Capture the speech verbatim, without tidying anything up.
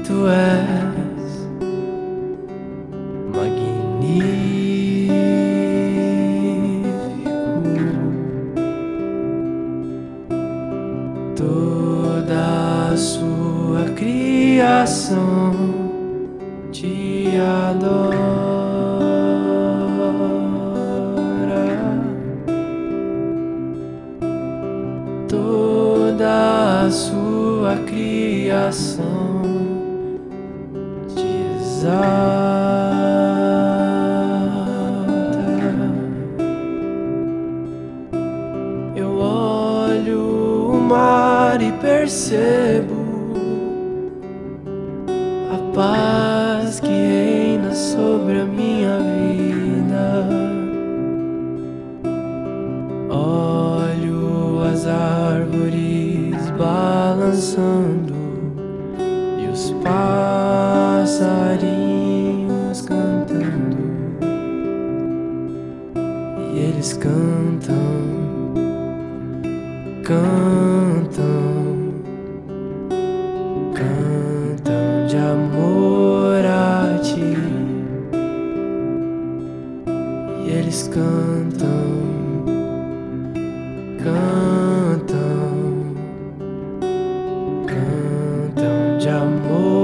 Tu és magnífico, toda a sua criação te adora, toda a sua criação te exalta. Eu olho o mar e percebo a paz que reina sobre a minha vida. Olho as árvores balançando e os passarinhos cantando, e eles cantam, cantam, cantam de amor a ti. E eles cantam, cantam, cantam de amor